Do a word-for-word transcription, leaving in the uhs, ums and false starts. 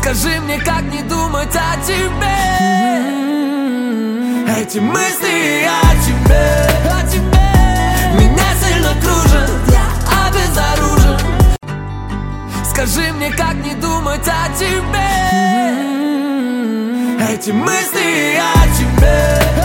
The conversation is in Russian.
Скажи мне, как не думать о тебе. Эти мысли о тебе, о тебе меня сильно кружат, я обезоружен. Скажи мне, как не думать о тебе. Эти мысли о тебе.